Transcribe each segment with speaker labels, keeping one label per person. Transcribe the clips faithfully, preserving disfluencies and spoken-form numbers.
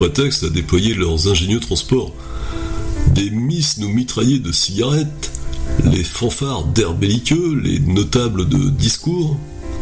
Speaker 1: prétexte à déployer leurs ingénieux transports. Des miss nous mitraillaient de cigarettes, les fanfares d'air belliqueux, les notables de discours.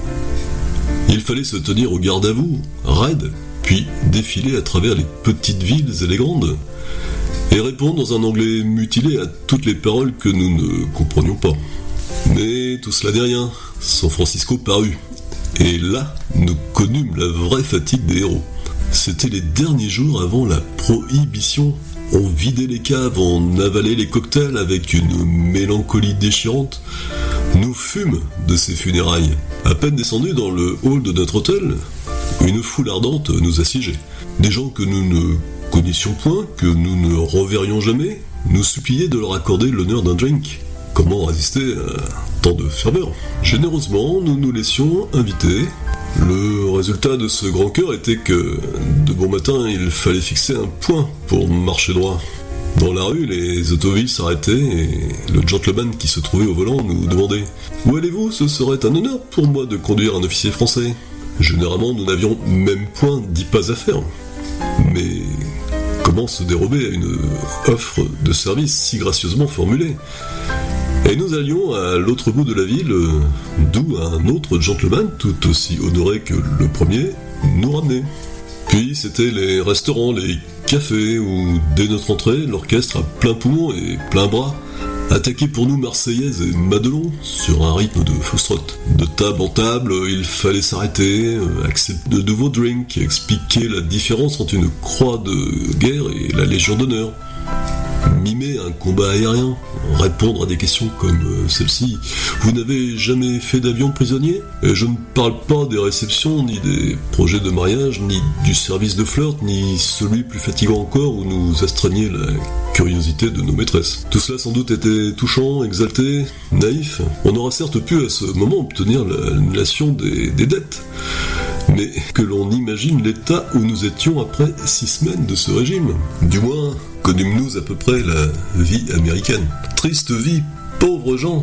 Speaker 1: Il fallait se tenir au garde à vous, raide, puis défiler à travers les petites villes et les grandes, et répondre dans un anglais mutilé à toutes les paroles que nous ne comprenions pas. Mais tout cela n'est rien, San Francisco parut, et là, nous connûmes la vraie fatigue des héros. C'était les derniers jours avant la prohibition. On vidait les caves, on avalait les cocktails avec une mélancolie déchirante. Nous fûmes de ces funérailles. À peine descendus dans le hall de notre hôtel, une foule ardente nous assiégeait. Des gens que nous ne connaissions point, que nous ne reverrions jamais, nous suppliaient de leur accorder l'honneur d'un drink. Comment résister à tant de ferveur ? Généreusement, nous nous laissions inviter. Le résultat de ce grand cœur était que, de bon matin, il fallait fixer un point pour marcher droit. Dans la rue, les automobiles s'arrêtaient et le gentleman qui se trouvait au volant nous demandait « Où allez-vous ? Ce serait un honneur pour moi de conduire un officier français. » Généralement, nous n'avions même point dix pas à faire. Mais comment se dérober à une offre de service si gracieusement formulée ? Et nous allions à l'autre bout de la ville, d'où un autre gentleman, tout aussi honoré que le premier, nous ramenait. Puis c'était les restaurants, les cafés, où dès notre entrée, l'orchestre à plein poumon et plein bras attaquait pour nous Marseillaises et Madelon sur un rythme de foxtrot. De table en table, il fallait s'arrêter, accepter de nouveaux drinks, expliquer la différence entre une croix de guerre et la Légion d'honneur. Mimer un combat aérien, répondre à des questions comme celle-ci. Vous n'avez jamais fait d'avion prisonnier ? Et je ne parle pas des réceptions, ni des projets de mariage, ni du service de flirt, ni celui plus fatigant encore où nous astreignait la curiosité de nos maîtresses. Tout cela sans doute était touchant, exalté, naïf. On aura certes pu à ce moment obtenir l'annulation des, des dettes. Mais que l'on imagine l'état où nous étions après six semaines de ce régime. Du moins, connûmes-nous à peu près la vie américaine. Triste vie, pauvres gens.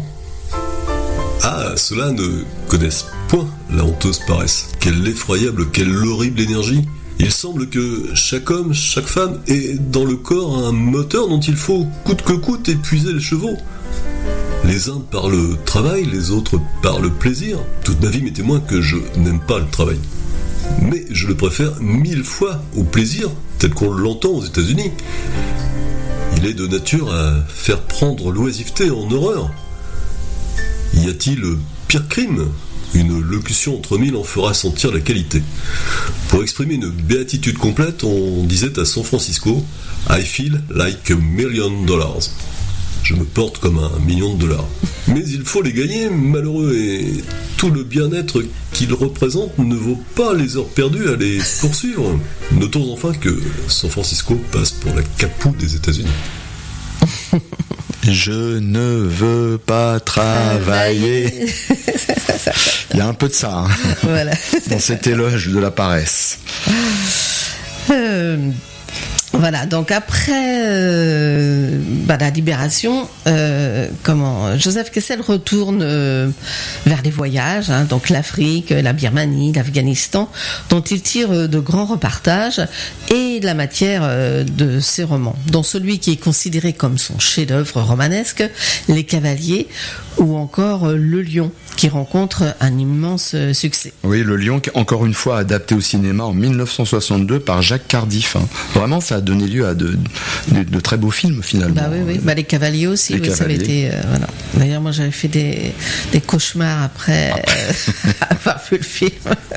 Speaker 1: Ah, ceux-là ne connaissent point la honteuse paresse. Quelle effroyable, quelle horrible énergie. Il semble que chaque homme, chaque femme ait dans le corps un moteur dont il faut coûte que coûte épuiser les chevaux. Les uns par le travail, les autres par le plaisir. Toute ma vie m'est témoin que je n'aime pas le travail. Mais je le préfère mille fois au plaisir, tel qu'on l'entend aux États-Unis. Il est de nature à faire prendre l'oisiveté en horreur. Y a-t-il pire crime ? Une locution entre mille en fera sentir la qualité. Pour exprimer une béatitude complète, on disait à San Francisco « I feel like a million dollars ». Je me porte comme un million de dollars. Mais il faut les gagner, malheureux, et tout le bien-être qu'ils représentent ne vaut pas les heures perdues à les poursuivre. Notons enfin que San Francisco passe pour la Capoue des États-Unis.
Speaker 2: Je ne veux pas travailler. Il y a un peu de ça, hein,
Speaker 3: voilà.
Speaker 2: dans cet éloge de la paresse.
Speaker 3: Euh... Voilà, donc après euh, bah, la libération, euh, comment Joseph Kessel retourne euh, vers les voyages, hein, donc l'Afrique, la Birmanie, l'Afghanistan, dont il tire de grands reportages et de la matière euh, de ses romans, dont celui qui est considéré comme son chef-d'œuvre romanesque, Les Cavaliers, ou encore euh, Le Lion, qui rencontre un immense succès.
Speaker 2: Oui, Le Lion, encore une fois adapté au cinéma en dix-neuf cent soixante-deux par Jacques Cardiff. Hein. Vraiment, ça a donné lieu à de, de, de très beaux films, finalement.
Speaker 3: Bah oui, oui. Bah, Les Cavaliers aussi,
Speaker 2: Les
Speaker 3: oui,
Speaker 2: Cavaliers.
Speaker 3: ça avait été... Euh, voilà. D'ailleurs, moi, j'avais fait des, des cauchemars après euh, avoir vu le film.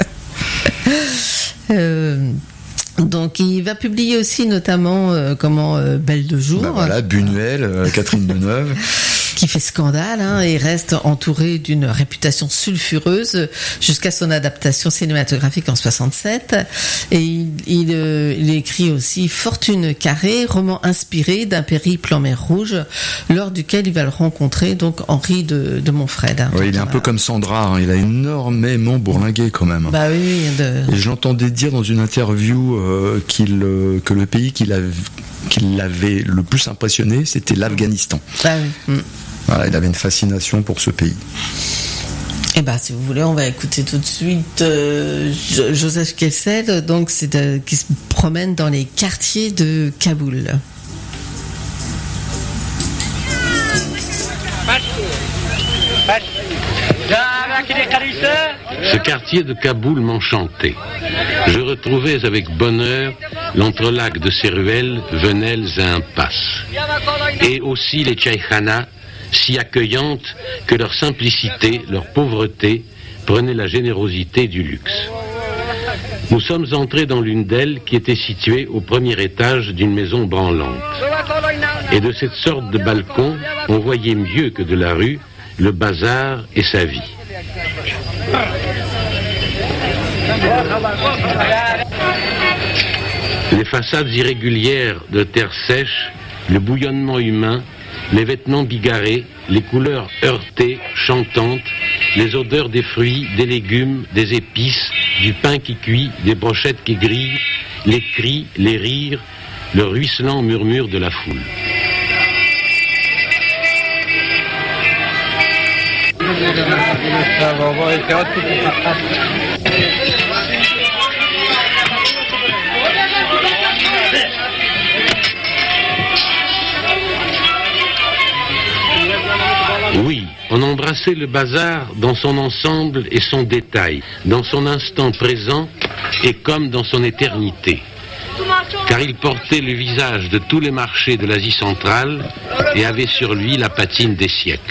Speaker 3: euh... Donc il va publier aussi notamment euh, comment euh, Belle de jour.
Speaker 2: Bah voilà, Buñuel, euh, Catherine Deneuve.
Speaker 3: Qui fait scandale hein, et reste entouré d'une réputation sulfureuse jusqu'à son adaptation cinématographique en soixante-sept. Et il, il, euh, il écrit aussi Fortune carrée, roman inspiré d'un périple en mer Rouge, lors duquel il va le rencontrer, donc Henri de, de Montfred. Hein,
Speaker 2: oui, il est un peu comme Sandra, hein, il a énormément bourlingué quand même.
Speaker 3: Bah oui. De...
Speaker 2: Et je l'entendais dire dans une interview euh, qu'il, euh, que le pays qu'il avait, qu'il l'avait le plus impressionné, c'était l'Afghanistan.
Speaker 3: Ah oui. Mm.
Speaker 2: Voilà, il avait une fascination pour ce pays.
Speaker 3: Eh ben, si vous voulez, on va écouter tout de suite euh, Joseph Kessel, donc c'est de, qui se promène dans les quartiers de Kaboul.
Speaker 4: Ce quartier de Kaboul m'enchantait. Je retrouvais avec bonheur l'entrelac de ses ruelles, venelles et impasses. Et aussi les tchaïkhanas, si accueillantes que leur simplicité, leur pauvreté prenaient la générosité du luxe. Nous sommes entrés dans l'une d'elles qui était située au premier étage d'une maison branlante. Et de cette sorte de balcon, on voyait mieux que de la rue le bazar et sa vie. Les façades irrégulières de terre sèche, le bouillonnement humain, les vêtements bigarrés, les couleurs heurtées, chantantes, les odeurs des fruits, des légumes, des épices, du pain qui cuit, des brochettes qui grillent, les cris, les rires, le ruisselant murmure de la foule. Oui, on embrassait le bazar dans son ensemble et son détail, dans son instant présent et comme dans son éternité. Car il portait le visage de tous les marchés de l'Asie centrale et avait sur lui la patine des siècles.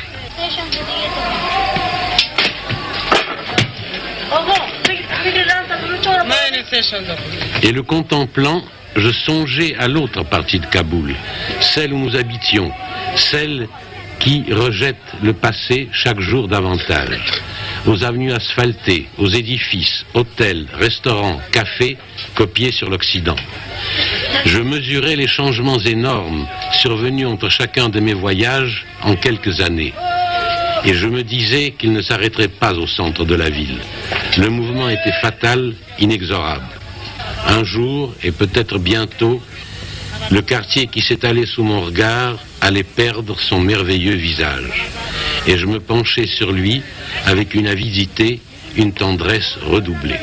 Speaker 4: Et le contemplant, je songeais à l'autre partie de Kaboul, celle où nous habitions, celle qui rejette le passé chaque jour davantage. Aux avenues asphaltées, aux édifices, hôtels, restaurants, cafés, copiés sur l'Occident. Je mesurais les changements énormes survenus entre chacun de mes voyages en quelques années. Et je me disais qu'ils ne s'arrêteraient pas au centre de la ville. Le mouvement était fatal, inexorable. Un jour, et peut-être bientôt, le quartier qui s'étalait sous mon regard allait perdre son merveilleux visage. Et je me penchais sur lui avec une avidité, une tendresse redoublée.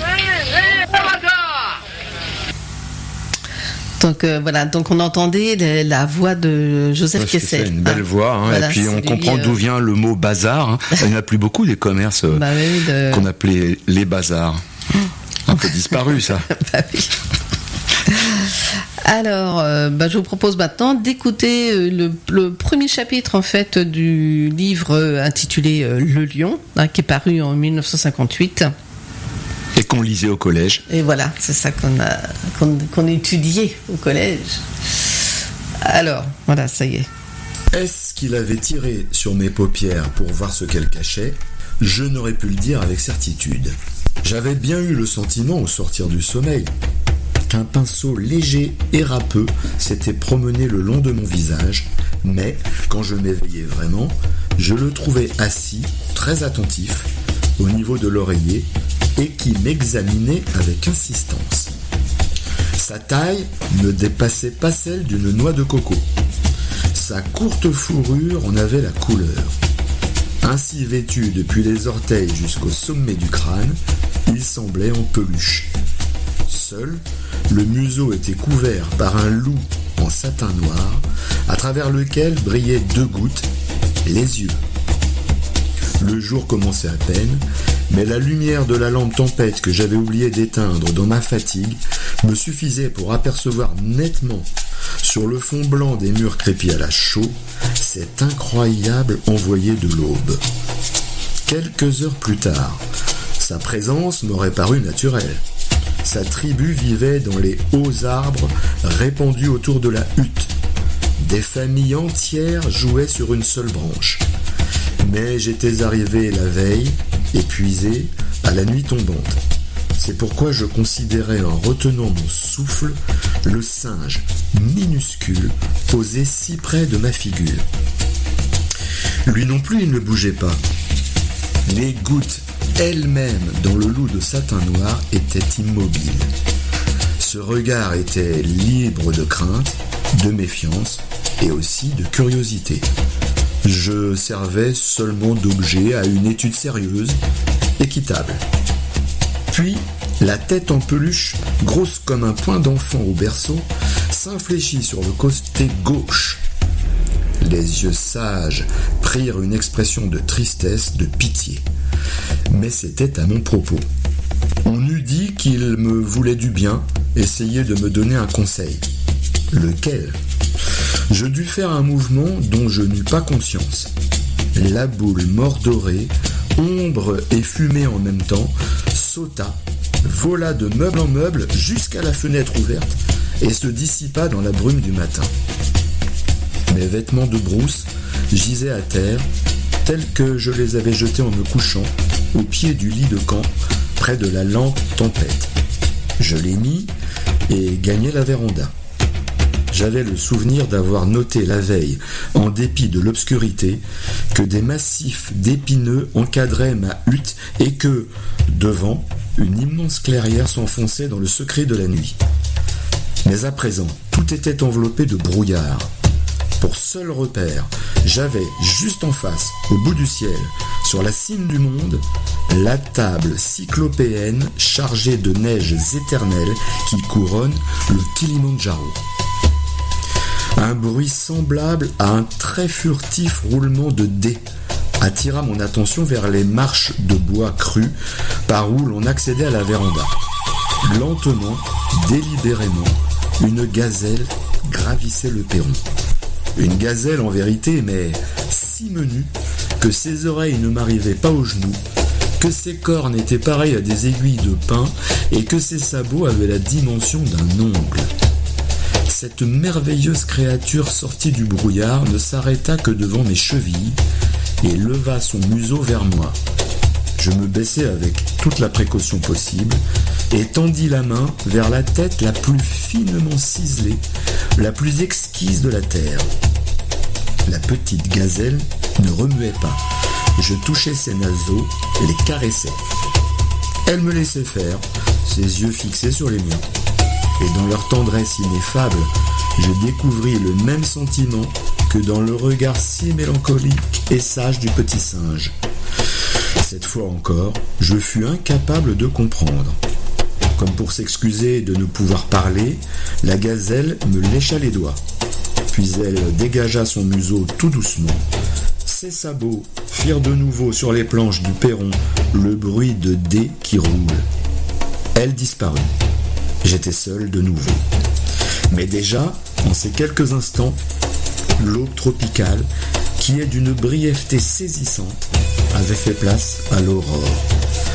Speaker 3: Donc euh, voilà, donc on entendait la, la voix de Joseph ouais, Kessel.
Speaker 2: C'est une belle voix, hein, voilà, et puis on comprend lui, d'où vient le mot bazar. Hein. Il n'y en a plus beaucoup des commerces bah oui, de... qu'on appelait les bazars. Un peu disparu ça. Bah oui.
Speaker 3: Alors, euh, bah, je vous propose maintenant d'écouter le, le premier chapitre en fait du livre intitulé euh, Le Lion, hein, qui est paru en dix-neuf cent cinquante-huit.
Speaker 2: Et qu'on lisait au collège.
Speaker 3: Et voilà, c'est ça qu'on a qu'on, qu'on étudiait au collège. Alors, voilà, ça y est.
Speaker 5: Est-ce qu'il avait tiré sur mes paupières pour voir ce qu'elles cachaient ? Je n'aurais pu le dire avec certitude. J'avais bien eu le sentiment au sortir du sommeil qu'un pinceau léger et râpeux s'était promené le long de mon visage, mais quand je m'éveillais vraiment, je le trouvais assis, très attentif, au niveau de l'oreiller, et qui m'examinait avec insistance. Sa taille ne dépassait pas celle d'une noix de coco. Sa courte fourrure en avait la couleur. Ainsi vêtu depuis les orteils jusqu'au sommet du crâne, il semblait en peluche. Seul, le museau était couvert par un loup en satin noir, à travers lequel brillaient deux gouttes, les yeux. Le jour commençait à peine, mais la lumière de la lampe tempête que j'avais oublié d'éteindre dans ma fatigue me suffisait pour apercevoir nettement, sur le fond blanc des murs crépis à la chaux, cet incroyable envoyé de l'aube. Quelques heures plus tard, sa présence m'aurait paru naturelle. Sa tribu vivait dans les hauts arbres répandus autour de la hutte. Des familles entières jouaient sur une seule branche. Mais j'étais arrivé la veille, épuisé, à la nuit tombante. C'est pourquoi je considérais en retenant mon souffle le singe minuscule posé si près de ma figure. Lui non plus, il ne bougeait pas. Les gouttes elles-mêmes dans le loup de satin noir étaient immobiles. Ce regard était libre de crainte, de méfiance et aussi de curiosité. Je servais seulement d'objet à une étude sérieuse, équitable. Puis, la tête en peluche, grosse comme un poing d'enfant au berceau, s'infléchit sur le côté gauche. Les yeux sages prirent une expression de tristesse, de pitié. Mais c'était à mon propos. On eût dit qu'il me voulait du bien, essayait de me donner un conseil. Lequel ? Je dus faire un mouvement dont je n'eus pas conscience. La boule mordorée, ombre et fumée en même temps, sauta, vola de meuble en meuble jusqu'à la fenêtre ouverte et se dissipa dans la brume du matin. Mes vêtements de brousse gisaient à terre, tels que je les avais jetés en me couchant, au pied du lit de camp, près de la lampe tempête. Je les mis et gagnai la véranda. J'avais le souvenir d'avoir noté la veille, en dépit de l'obscurité, que des massifs d'épineux encadraient ma hutte et que, devant, une immense clairière s'enfonçait dans le secret de la nuit. Mais à présent, tout était enveloppé de brouillard. Pour seul repère, j'avais juste en face, au bout du ciel, sur la cime du monde, la table cyclopéenne chargée de neiges éternelles qui couronnent le Kilimandjaro. Un bruit semblable à un très furtif roulement de dés attira mon attention vers les marches de bois cru par où l'on accédait à la véranda. Lentement, délibérément, une gazelle gravissait le perron. Une gazelle en vérité, mais si menue que ses oreilles ne m'arrivaient pas aux genoux, que ses cornes étaient pareilles à des aiguilles de pin et que ses sabots avaient la dimension d'un ongle. Cette merveilleuse créature sortie du brouillard ne s'arrêta que devant mes chevilles et leva son museau vers moi. Je me baissai avec toute la précaution possible et tendis la main vers la tête la plus finement ciselée, la plus exquise de la terre. La petite gazelle ne remuait pas. Je touchais ses naseaux et les caressais. Elle me laissait faire, ses yeux fixés sur les miens. Et dans leur tendresse ineffable, je découvris le même sentiment que dans le regard si mélancolique et sage du petit singe. Cette fois encore, je fus incapable de comprendre. Comme pour s'excuser de ne pouvoir parler, la gazelle me lécha les doigts. Puis elle dégagea son museau tout doucement. Ses sabots firent de nouveau sur les planches du perron le bruit de dés qui roulent. Elle disparut. J'étais seul de nouveau. Mais déjà, en ces quelques instants, l'aube tropicale, qui est d'une brièveté saisissante, avait fait place à l'aurore.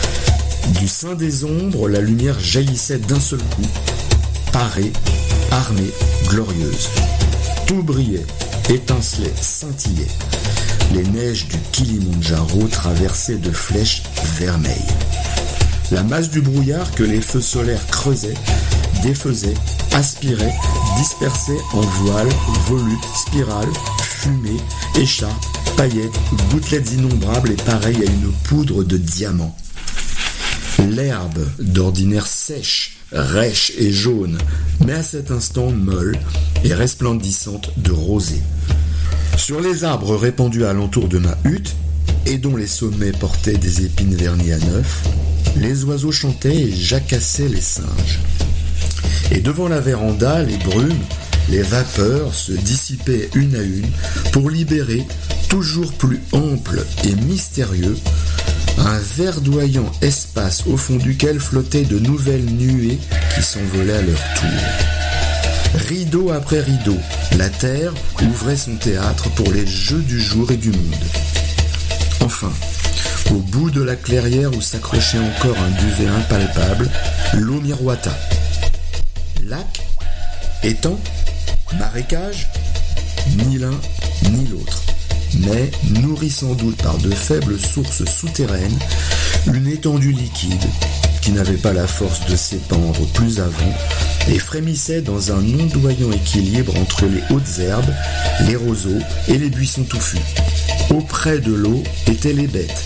Speaker 5: Du sein des ombres, la lumière jaillissait d'un seul coup, parée, armée, glorieuse. Tout brillait, étincelait, scintillait. Les neiges du Kilimandjaro traversaient de flèches vermeilles. La masse du brouillard que les feux solaires creusaient, défaisaient, aspiraient, dispersaient en voiles, volutes, spirales, fumées, écharpes, paillettes, gouttelettes innombrables et pareilles à une poudre de diamants. L'herbe, d'ordinaire sèche, rêche et jaune, mais à cet instant molle et resplendissante de rosée. Sur les arbres répandus alentour de ma hutte, et dont les sommets portaient des épines vernies à neuf, les oiseaux chantaient et jacassaient les singes. Et devant la véranda, les brumes, les vapeurs se dissipaient une à une pour libérer, toujours plus ample et mystérieux, un verdoyant espace au fond duquel flottaient de nouvelles nuées qui s'envolaient à leur tour. Rideau après rideau, la terre ouvrait son théâtre pour les jeux du jour et du monde. Enfin, au bout de la clairière où s'accrochait encore un duvet impalpable, l'eau miroita. Lac, étang, marécage, ni l'un ni l'autre, mais nourri sans doute par de faibles sources souterraines, une étendue liquide qui n'avait pas la force de s'épandre plus avant et frémissait dans un ondoyant équilibre entre les hautes herbes, les roseaux et les buissons touffus. Auprès de l'eau étaient les bêtes.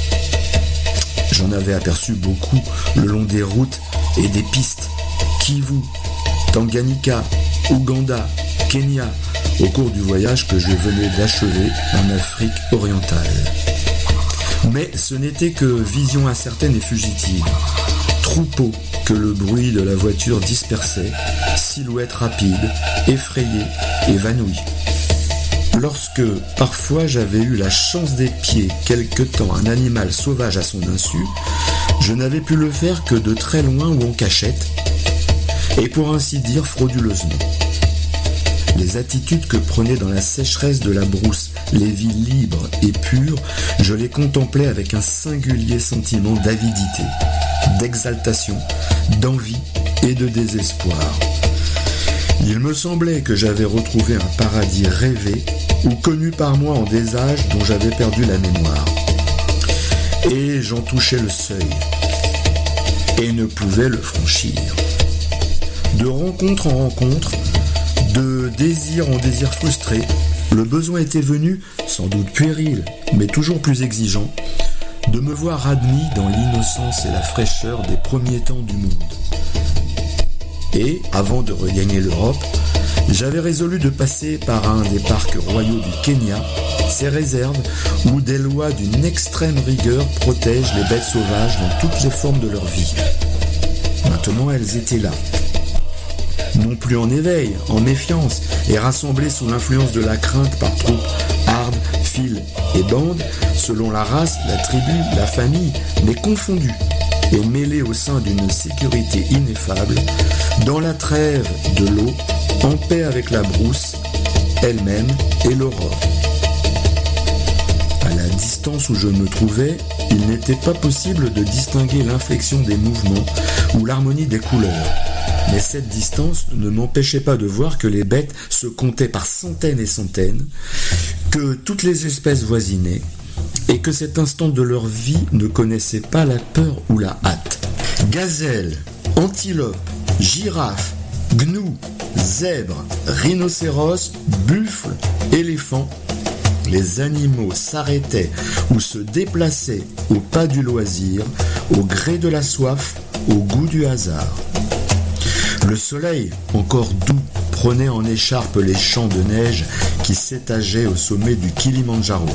Speaker 5: J'en avais aperçu beaucoup le long des routes et des pistes. Kivu, Tanganyika, Ouganda, Kenya, au cours du voyage que je venais d'achever en Afrique orientale. Mais ce n'était que vision incertaine et fugitive. Troupeau que le bruit de la voiture dispersait, silhouette rapide, effrayée, évanouie. Lorsque, parfois, j'avais eu la chance d'épier quelque temps un animal sauvage à son insu, je n'avais pu le faire que de très loin ou en cachette, et pour ainsi dire frauduleusement. Les attitudes que prenaient dans la sécheresse de la brousse les vies libres et pures, je les contemplais avec un singulier sentiment d'avidité, d'exaltation, d'envie et de désespoir. Il me semblait que j'avais retrouvé un paradis rêvé ou connu par moi en des âges dont j'avais perdu la mémoire. Et j'en touchais le seuil et ne pouvais le franchir. De rencontre en rencontre, de désir en désir frustré, le besoin était venu, sans doute puéril, mais toujours plus exigeant, de me voir admis dans l'innocence et la fraîcheur des premiers temps du monde. Et, avant de regagner l'Europe, j'avais résolu de passer par un des parcs royaux du Kenya, ces réserves où des lois d'une extrême rigueur protègent les bêtes sauvages dans toutes les formes de leur vie. Maintenant, elles étaient là. Non plus en éveil, en méfiance, et rassemblées sous l'influence de la crainte par troupes hardes, files et bandes, selon la race, la tribu, la famille, mais confondues et mêlées au sein d'une sécurité ineffable, dans la trêve de l'eau, en paix avec la brousse, elle-même et l'aurore. À la distance où je me trouvais, il n'était pas possible de distinguer l'inflexion des mouvements ou l'harmonie des couleurs. Mais cette distance ne m'empêchait pas de voir que les bêtes se comptaient par centaines et centaines, que toutes les espèces voisinaient, et que cet instant de leur vie ne connaissait pas la peur ou la hâte. Gazelles, antilopes, girafes, gnous, zèbres, rhinocéros, buffles, éléphants, les animaux s'arrêtaient ou se déplaçaient au pas du loisir, au gré de la soif, au goût du hasard. Le soleil, encore doux, prenait en écharpe les champs de neige qui s'étageaient au sommet du Kilimandjaro.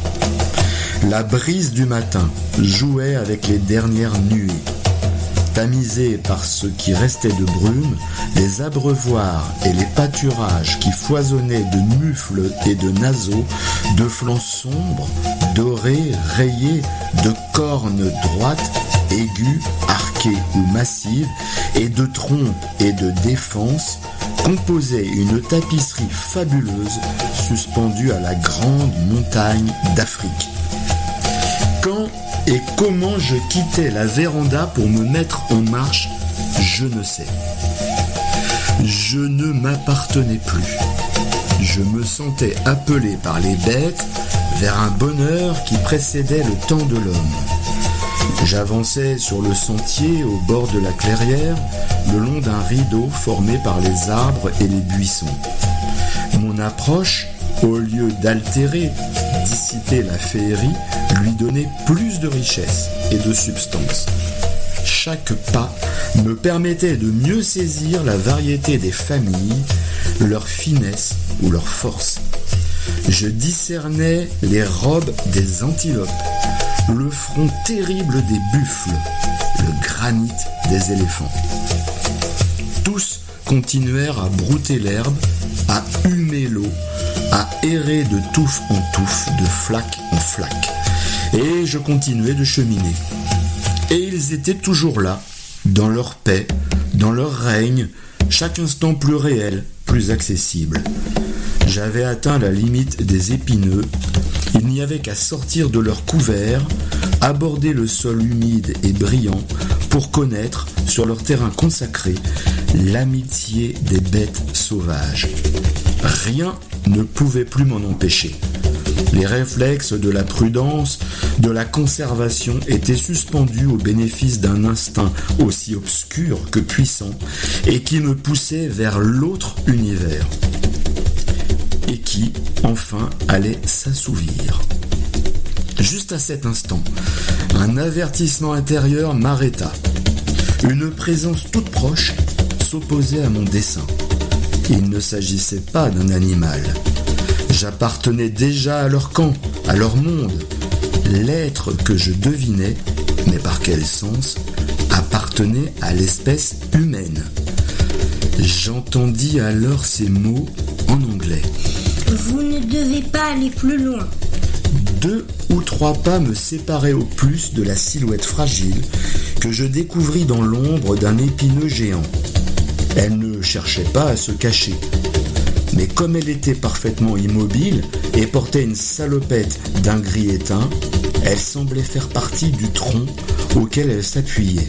Speaker 5: La brise du matin jouait avec les dernières nuées. Tamisés par ce qui restait de brume, les abreuvoirs et les pâturages qui foisonnaient de mufles et de naseaux, de flancs sombres, dorés, rayés, de cornes droites, aiguës, arquées ou massives, et de trompes et de défenses, composaient une tapisserie fabuleuse suspendue à la grande montagne d'Afrique. Quand et comment je quittais la véranda pour me mettre en marche, je ne sais. Je ne m'appartenais plus. Je me sentais appelé par les bêtes vers un bonheur qui précédait le temps de l'homme. J'avançais sur le sentier au bord de la clairière, le long d'un rideau formé par les arbres et les buissons. Mon approche, au lieu d'altérer, dissiper la féerie, lui donnait plus de richesse et de substance. Chaque pas me permettait de mieux saisir la variété des familles, leur finesse ou leur force. Je discernais les robes des antilopes, le front terrible des buffles, le granit des éléphants. Tous continuèrent à brouter l'herbe, à humer l'eau, à errer de touffe en touffe, de flaque en flaque. Et je continuais de cheminer. Et ils étaient toujours là, dans leur paix, dans leur règne, chaque instant plus réel, plus accessible. J'avais atteint la limite des épineux. Il n'y avait qu'à sortir de leur couvert, aborder le sol humide et brillant pour connaître, sur leur terrain consacré, l'amitié des bêtes sauvages. Rien ne pouvait plus m'en empêcher. Les réflexes de la prudence, de la conservation étaient suspendus au bénéfice d'un instinct aussi obscur que puissant et qui me poussait vers l'autre univers et qui, enfin, allait s'assouvir. Juste à cet instant, un avertissement intérieur m'arrêta. Une présence toute proche s'opposait à mon dessein. Il ne s'agissait pas d'un animal. J'appartenais déjà à leur camp, à leur monde. L'être que je devinais, mais par quel sens, appartenait à l'espèce humaine. J'entendis alors ces mots en anglais.
Speaker 6: Vous ne devez pas aller plus loin.
Speaker 5: Deux ou trois pas me séparaient au plus de la silhouette fragile que je découvris dans l'ombre d'un épineux géant. Elle ne cherchait pas à se cacher. Mais comme elle était parfaitement immobile et portait une salopette d'un gris éteint, elle semblait faire partie du tronc auquel elle s'appuyait.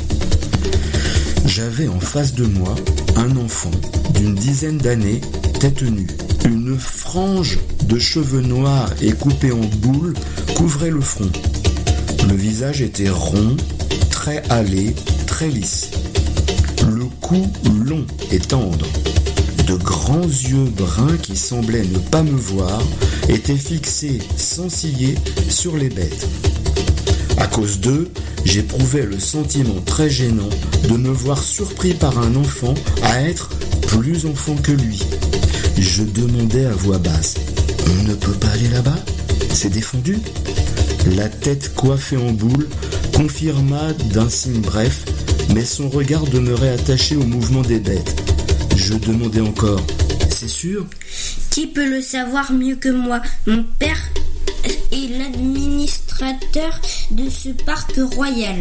Speaker 5: J'avais en face de moi un enfant d'une dizaine d'années, tête nue. Une frange de cheveux noirs et coupés en boule couvrait le front. Le visage était rond, très hâlé, très lisse. Le cou long et tendre. De grands yeux bruns qui semblaient ne pas me voir étaient fixés sans ciller sur les bêtes. À cause d'eux, j'éprouvais le sentiment très gênant de me voir surpris par un enfant à être plus enfant que lui. Je demandais à voix basse « On ne peut pas aller là-bas ? C'est défendu ?» La tête coiffée en boule confirma d'un signe bref, mais son regard demeurait attaché au mouvement des bêtes. Je demandais encore « C'est sûr ?»
Speaker 6: Qui peut le savoir mieux que moi ? Mon père est l'administrateur de ce parc royal.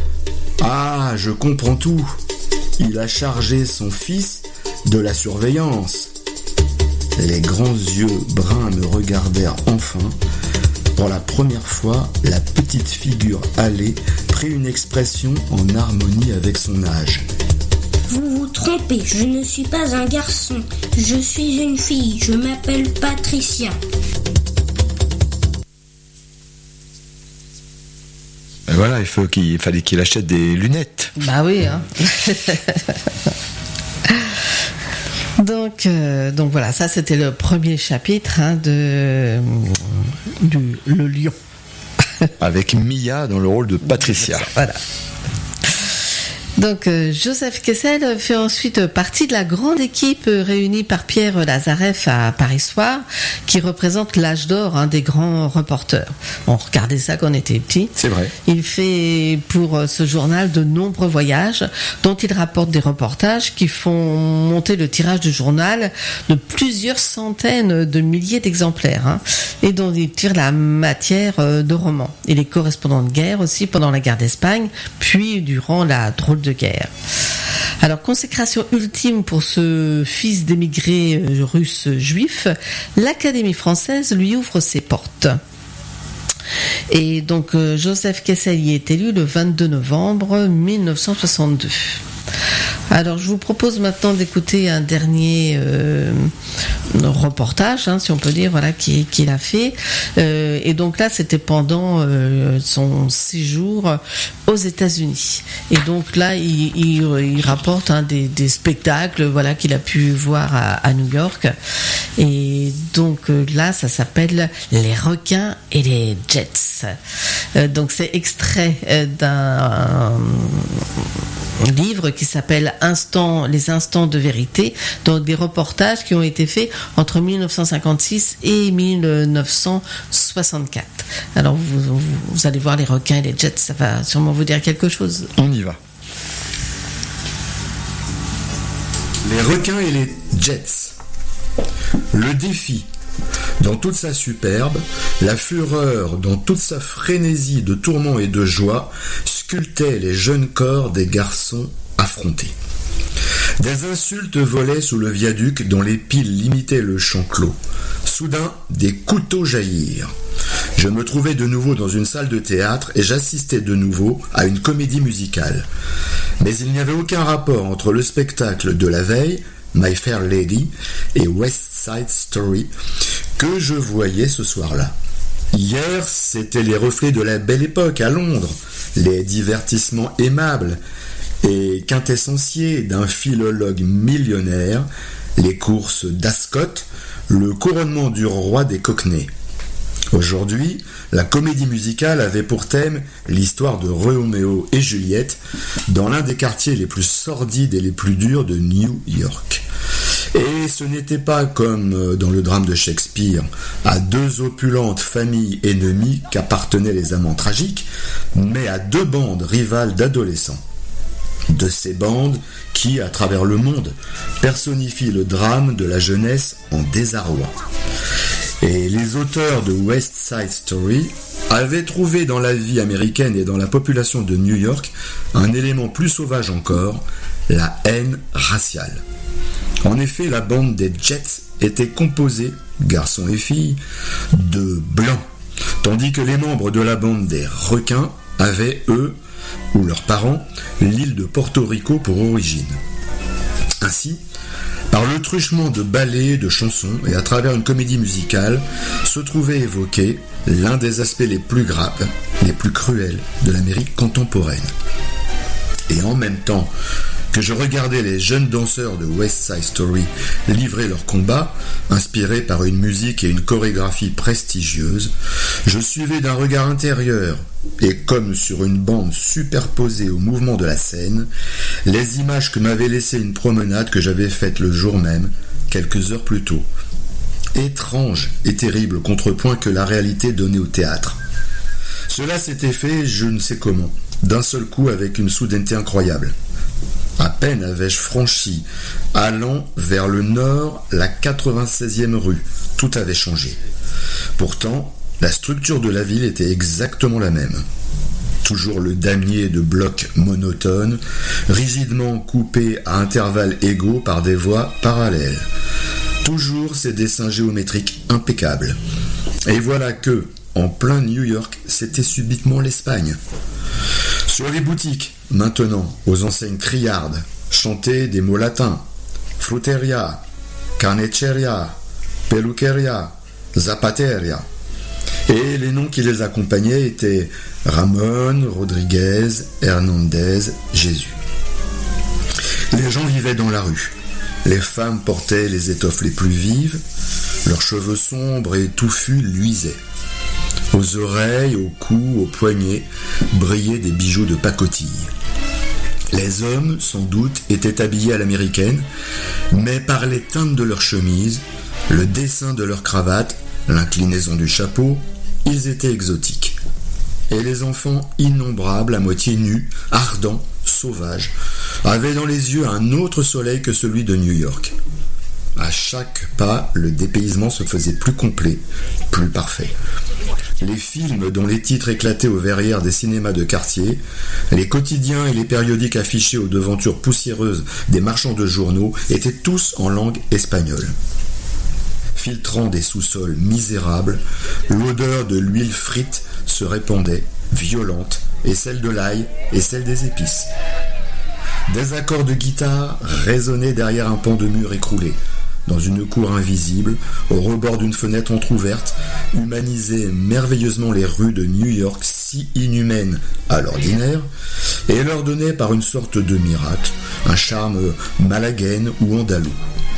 Speaker 5: Ah, je comprends tout. Il a chargé son fils de la surveillance. Les grands yeux bruns me regardèrent enfin. Pour la première fois, la petite figure hâlée prit une expression en harmonie avec son âge.
Speaker 6: Vous vous trompez, je ne suis pas un garçon. Je suis une fille, je m'appelle Patricia.
Speaker 2: Et voilà, il, faut qu'il, il fallait qu'il achète des lunettes.
Speaker 3: Bah oui, hein. Donc, euh, donc voilà, ça c'était le premier chapitre hein, de du Le Lion.
Speaker 2: Avec Mia dans le rôle de Patricia.
Speaker 3: Voilà. Donc euh, Joseph Kessel fait ensuite partie de la grande équipe réunie par Pierre Lazareff à Paris Soir, qui représente l'âge d'or hein, des grands reporters. On regardait ça quand on était petits.
Speaker 2: C'est vrai.
Speaker 3: Il fait pour ce journal de nombreux voyages, dont il rapporte des reportages qui font monter le tirage du journal de plusieurs centaines de milliers d'exemplaires, hein, et dont il tire la matière de romans. Il est correspondant de guerre aussi pendant la guerre d'Espagne, puis durant la drôle de de guerre. Alors, consécration ultime pour ce fils d'émigrés russes juifs, l'Académie française lui ouvre ses portes. Et donc, Joseph Kessel y est élu le vingt-deux novembre mille neuf cent soixante-deux. Alors, je vous propose maintenant d'écouter un dernier euh, reportage, hein, si on peut dire, voilà, qu'il, qu'il a fait. Euh, et donc là, c'était pendant euh, son séjour aux États-Unis. Et donc là, il, il, il rapporte hein, des, des spectacles, voilà, qu'il a pu voir à, à New York. Et donc euh, là, ça s'appelle Les requins et les jets. Euh, donc c'est extrait euh, d'un un livre qui s'appelle Instant, les instants de vérité, donc des reportages qui ont été faits entre mille neuf cent cinquante-six et mille neuf cent soixante-quatre. Alors vous, vous, vous allez voir les requins et les jets, ça va sûrement vous dire quelque chose.
Speaker 2: On y va.
Speaker 5: Les requins et les jets. Le défi dans toute sa superbe, la fureur dans toute sa frénésie de tourments et de joie sculptait les jeunes corps des garçons affrontés. Des insultes volaient sous le viaduc dont les piles limitaient le champ clos. Soudain, des couteaux jaillirent. Je me trouvais de nouveau dans une salle de théâtre et j'assistais de nouveau à une comédie musicale. Mais il n'y avait aucun rapport entre le spectacle de la veille, My Fair Lady, et West Side Story, que je voyais ce soir-là. Hier, c'étaient les reflets de la belle époque à Londres, les divertissements aimables et quintessentiels d'un philologue millionnaire, les courses d'Ascot, le couronnement du roi des Cockneys. Aujourd'hui, la comédie musicale avait pour thème l'histoire de Roméo et Juliette dans l'un des quartiers les plus sordides et les plus durs de New York. Et ce n'était pas comme dans le drame de Shakespeare, à deux opulentes familles ennemies qu'appartenaient les amants tragiques, mais à deux bandes rivales d'adolescents. De ces bandes qui, à travers le monde, personnifient le drame de la jeunesse en désarroi. Et les auteurs de West Side Story avaient trouvé dans la vie américaine et dans la population de New York un élément plus sauvage encore, la haine raciale. En effet, la bande des Jets était composée, garçons et filles, de blancs, tandis que les membres de la bande des requins avaient, eux, ou leurs parents, l'île de Porto Rico pour origine. Ainsi, par le truchement de ballets, de chansons et à travers une comédie musicale, se trouvait évoqué l'un des aspects les plus graves, les plus cruels de l'Amérique contemporaine. Et en même temps que je regardais les jeunes danseurs de West Side Story livrer leur combat, inspirés par une musique et une chorégraphie prestigieuses, je suivais d'un regard intérieur, et comme sur une bande superposée au mouvement de la scène, les images que m'avait laissées une promenade que j'avais faite le jour même, quelques heures plus tôt. Étrange et terrible contrepoint que la réalité donnait au théâtre. Cela s'était fait, je ne sais comment, d'un seul coup avec une soudaineté incroyable. À peine avais-je franchi, allant vers le nord, la quatre-vingt-seizième rue. Tout avait changé. Pourtant, la structure de la ville était exactement la même. Toujours le damier de blocs monotones, rigidement coupés à intervalles égaux par des voies parallèles. Toujours ces dessins géométriques impeccables. Et voilà que, en plein New York, c'était subitement l'Espagne. Sur les boutiques, maintenant, aux enseignes criardes, chantaient des mots latins. Fruteria, carniceria, peluqueria, zapateria. Et les noms qui les accompagnaient étaient Ramon, Rodriguez, Hernandez, Jésus. Les gens vivaient dans la rue. Les femmes portaient les étoffes les plus vives, leurs cheveux sombres et touffus luisaient. Aux oreilles, au cou, aux poignets, brillaient des bijoux de pacotille. Les hommes, sans doute, étaient habillés à l'américaine, mais par les teintes de leurs chemises, le dessin de leurs cravates, l'inclinaison du chapeau, ils étaient exotiques. Et les enfants innombrables, à moitié nus, ardents, sauvages, avaient dans les yeux un autre soleil que celui de New York. À chaque pas, le dépaysement se faisait plus complet, plus parfait. Les films dont les titres éclataient aux verrières des cinémas de quartier, les quotidiens et les périodiques affichés aux devantures poussiéreuses des marchands de journaux étaient tous en langue espagnole. Filtrant des sous-sols misérables, l'odeur de l'huile frite se répandait, violente, et celle de l'ail et celle des épices. Des accords de guitare résonnaient derrière un pan de mur écroulé. Dans une cour invisible, au rebord d'une fenêtre entr'ouverte, humanisaient merveilleusement les rues de New York si inhumaines à l'ordinaire, et leur donnaient par une sorte de miracle un charme malaguène ou andalou.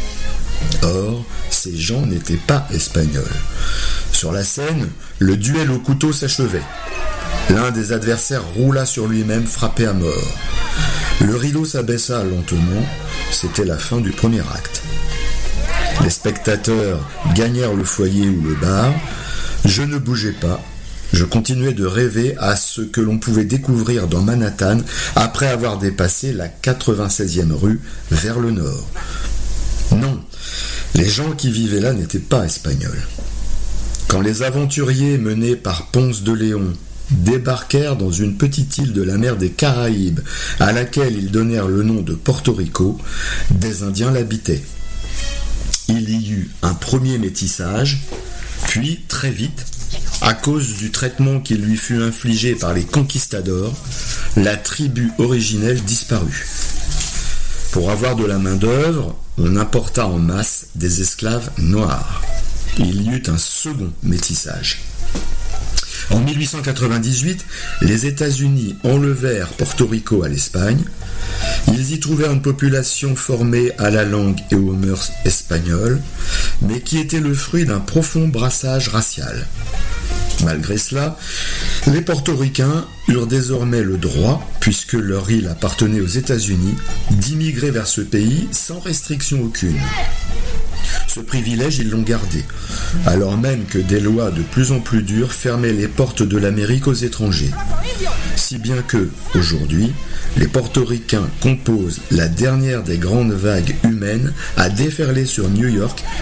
Speaker 5: Or, ces gens n'étaient pas espagnols. Sur la scène, le duel au couteau s'achevait. L'un des adversaires roula sur lui-même, frappé à mort. Le rideau s'abaissa lentement, c'était la fin du premier acte. Les spectateurs gagnèrent le foyer ou le bar. Je ne bougeais pas. Je continuais de rêver à ce que l'on pouvait découvrir dans Manhattan après avoir dépassé la quatre-vingt-seizième rue vers le nord. Non, les gens qui vivaient là n'étaient pas espagnols. Quand les aventuriers menés par Ponce de Léon débarquèrent dans une petite île de la mer des Caraïbes à laquelle ils donnèrent le nom de Porto Rico, des Indiens l'habitaient. Il y eut un premier métissage, puis, très vite, à cause du traitement qui lui fut infligé par les conquistadors, la tribu originelle disparut. Pour avoir de la main-d'œuvre, on importa en masse des esclaves noirs. Il y eut un second métissage. En mille huit cent quatre-vingt-dix-huit, les États-Unis enlevèrent Porto Rico à l'Espagne. Ils y trouvèrent une population formée à la langue et aux mœurs espagnoles, mais qui était le fruit d'un profond brassage racial. Malgré cela, les Portoricains eurent désormais le droit, puisque leur île appartenait aux États-Unis, d'immigrer vers ce pays sans restriction aucune. Ce privilège, ils l'ont gardé, alors même que des lois de plus en plus dures fermaient les portes de l'Amérique aux étrangers. Si bien que, aujourd'hui, les Portoricains composent la dernière des grandes vagues humaines à déferler sur New York